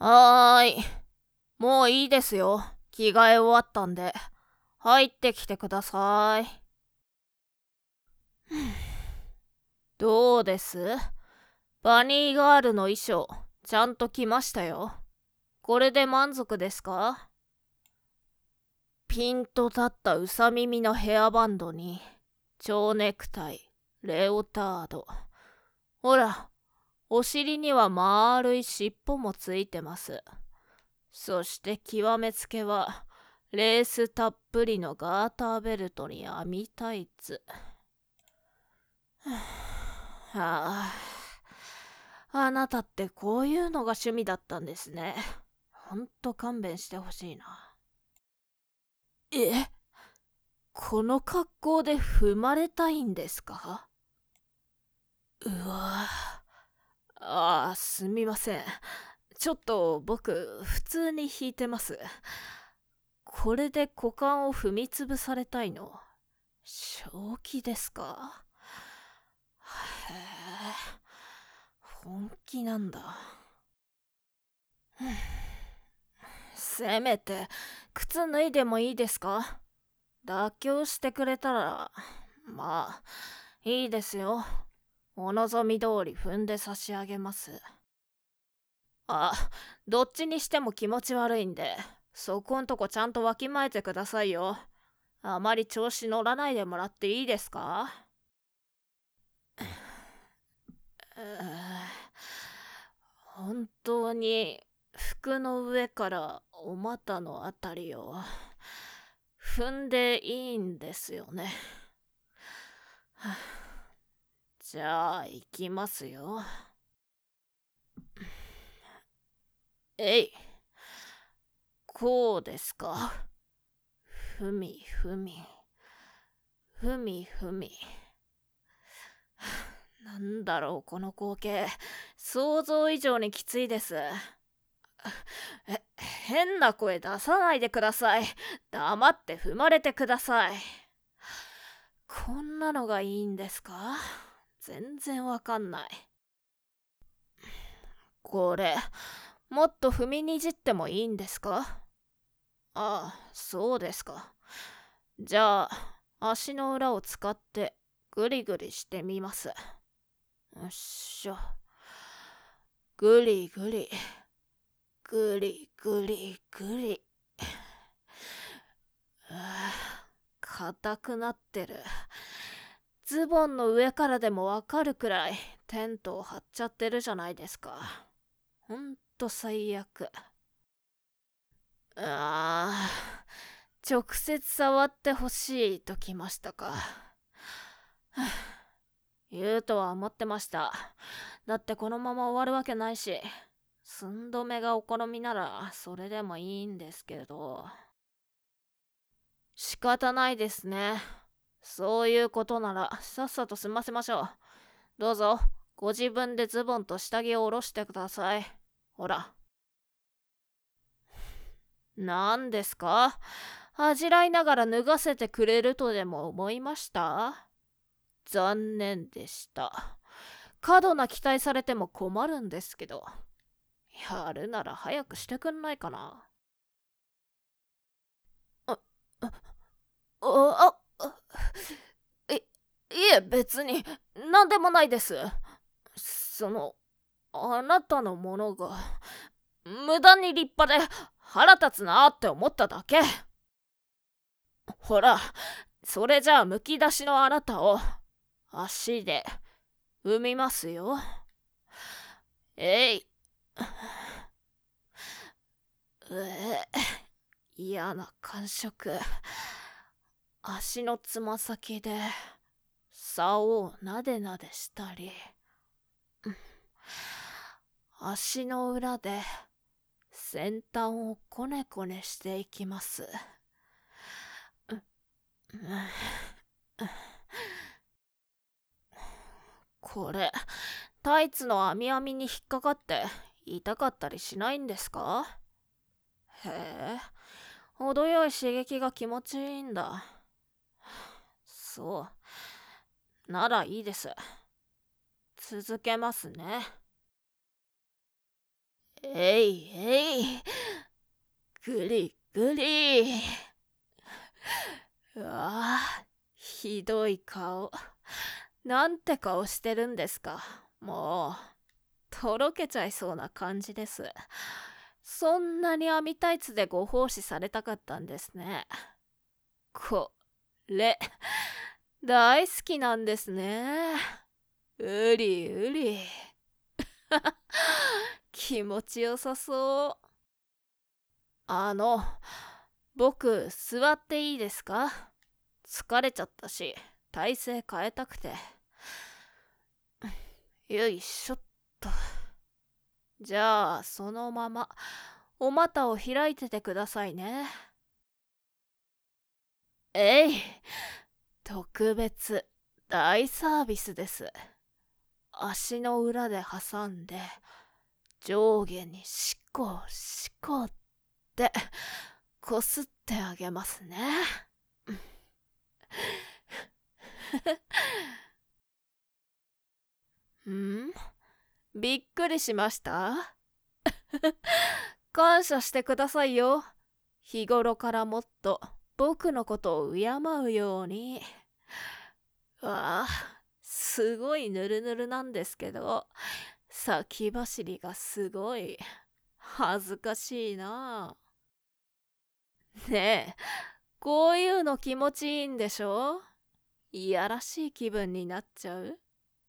はーい。もういいですよ。着替え終わったんで。入ってきてください。どうです？バニーガールの衣装、ちゃんと着ましたよ。これで満足ですか？ピンと立ったうさ耳のヘアバンドに、蝶ネクタイ、レオタード。ほら、お尻には丸い尻尾もついてます。そして極めつけは、レースたっぷりのガーターベルトに網タイツ。あなたってこういうのが趣味だったんですね。ほんと勘弁してほしいな。この格好で踏まれたいんですか？うわすみません。ちょっと僕、普通に弾いてます。これで股間を踏みつぶされたいの？正気ですか？へえ、本気なんだ。せめて、靴脱いでもいいですか？妥協してくれたら、まあ、いいですよ。お望み通り踏んで差し上げます。どっちにしても気持ち悪いんで、そこんとこちゃんとわきまえてくださいよ。あまり調子乗らないでもらっていいですか？本当に服の上からお股のあたりを踏んでいいんですよね。じゃあ行きますよ。こうですか？ふみふみふみふみ。なんだろうこの光景、想像以上にきついです。変な声出さないでください。黙って踏まれてください。こんなのがいいんですか？全然わかんない。これ、もっと踏みにじってもいいんですか？そうですか。じゃあ、足の裏を使ってグリグリしてみます。よっしょ。グリグリ。グリグリグリ。硬くなってる。ズボンの上からでもわかるくらいテントを張っちゃってるじゃないですか。ほんと最悪。直接触ってほしいときましたか。言うとは思ってました。だってこのまま終わるわけないし、寸止めがお好みならそれでもいいんですけど。仕方ないですね。そういうことならさっさと済ませましょう。どうぞ、ご自分でズボンと下着を下ろしてください。ほら。何ですか？恥じらいながら脱がせてくれるとでも思いました？残念でした。過度な期待されても困るんですけど。やるなら早くしてくんないかな。あ、あ、あ、あ、いえ、別に、なんでもないです。あなたのものが、無駄に立派で腹立つなって思っただけ。ほら、それじゃあむき出しのあなたを、足で、産みますよ。えい。嫌な感触。足のつま先で竿をなでなでしたり、足の裏で先端をこねこねしていきます。これ、タイツの網網に引っかかって痛かったりしないんですか？へえ、程よい刺激が気持ちいいんだ。そう。ならいいです。続けますね。 えいえい。ぐりぐり。うわあ、ひどい顔。なんて顔してるんですか。もう、とろけちゃいそうな感じです。そんなに網タイツでご奉仕されたかったんですね。これ、大好きなんですね。うりうり。気持ちよさそう。僕、座っていいですか？疲れちゃったし、体勢変えたくて。よいしょっと。じゃあ、そのまま、お股を開いててくださいね。えい、特別、大サービスです。足の裏で挟んで、上下にシコシコってこすってあげますね。ん？びっくりしました？感謝してくださいよ。日頃からもっと僕のことを敬うように。わあ、すごいヌルヌルなんですけど、先走りがすごい恥ずかしいな。ねえ、こういうの気持ちいいんでしょ？いやらしい気分になっちゃう。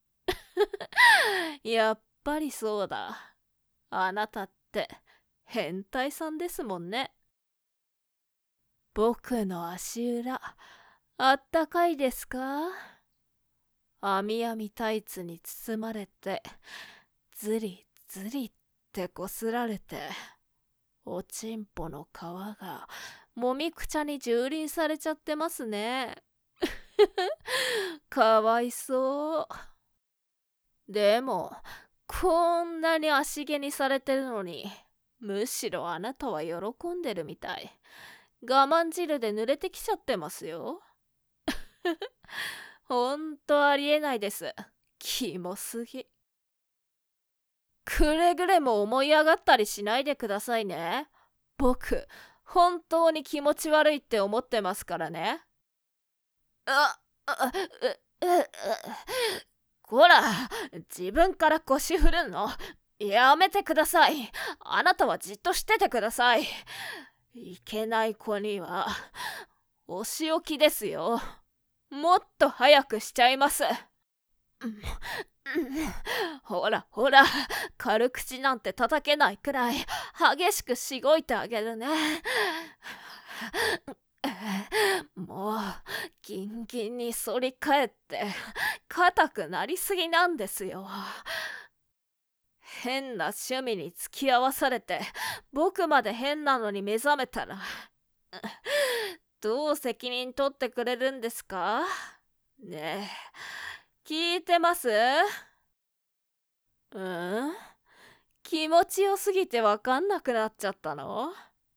やっぱりそうだ。あなたって変態さんですもんね。僕の足裏、あったかいですか？網やみタイツに包まれて、ずりずりってこすられて、おちんぽの皮がもみくちゃに蹂躙されちゃってますね。かわいそう。でも、こんなに足毛にされてるのに、むしろあなたは喜んでるみたい。我慢汁で濡れてきちゃってますよ。ほんとありえないです。キモすぎ。くれぐれも思い上がったりしないでくださいね。僕、本当に気持ち悪いって思ってますからね。こら、自分から腰振るのやめてください。あなたはじっとしててください。いけない子にはお仕置きですよ。もっと早くしちゃいます。ほらほら、軽口なんて叩けないくらい激しくしごいてあげるね。もうギンギンに反り返って硬くなりすぎなんですよ。変な趣味に付き合わされて僕まで変なのに目覚めたらどう責任取ってくれるんですか？ねえ、聞いてます？気持ちよすぎてわかんなくなっちゃったの？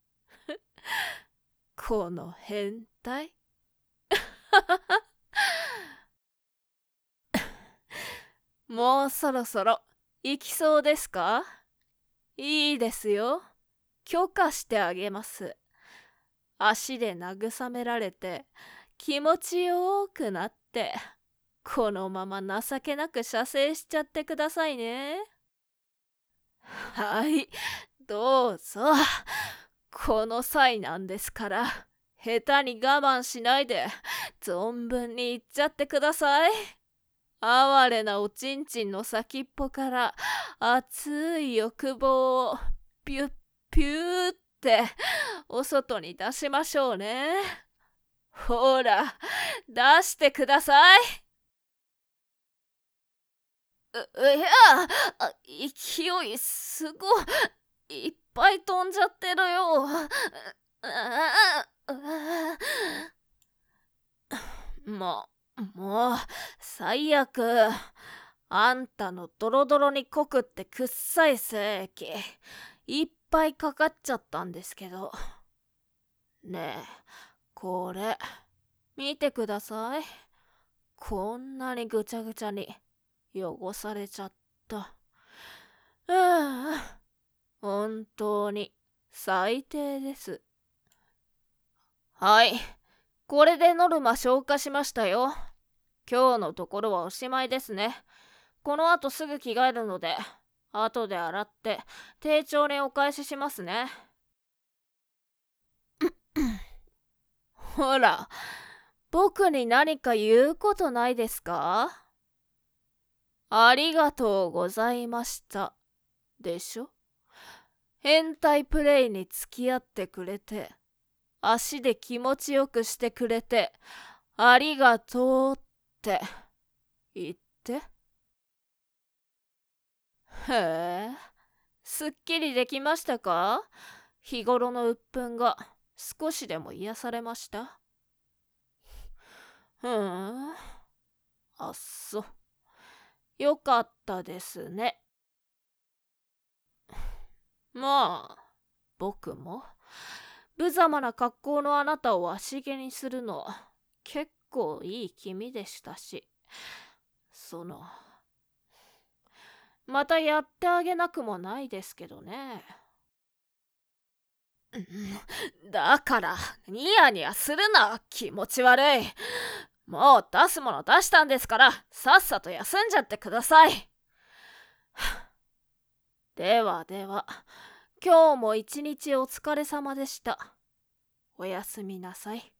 この変態。もうそろそろ行きそうですか？いいですよ。許可してあげます。足で慰められて気持ちよくなって、このまま情けなく射精しちゃってくださいね。はい、どうぞ。この際なんですから、下手に我慢しないで存分に言っちゃってください。哀れなおちんちんの先っぽから熱い欲望をピュッピューってお外に出しましょうね。ほら、出してください。いや、勢いすごいっぱい飛んじゃってるよ。もう、最悪。あんたのドロドロに濃くってくっさい精液、いっぱいかかっちゃったんですけど。ねえ、これ、見てください。こんなにぐちゃぐちゃに汚されちゃった。 本当に最低です。はい、これでノルマ消化しましたよ。今日のところはおしまいですね。この後すぐ着替えるので、後で洗って丁重にお返ししますね。ほら、僕に何か言うことないですか？ありがとうございました。でしょ？変態プレイに付き合ってくれて、足で気持ちよくしてくれて、ありがとうって言って。へえ、すっきりできましたか？日頃の鬱憤が少しでも癒されました？あっそ。よかったですね。まあ、僕も、無様な格好のあなたを足毛にするの、結構いい気味でしたし、またやってあげなくもないですけどね。だから、ニヤニヤするな、気持ち悪い。もう出すもの出したんですから、さっさと休んじゃってください。ではでは、今日も一日お疲れ様でした。おやすみなさい。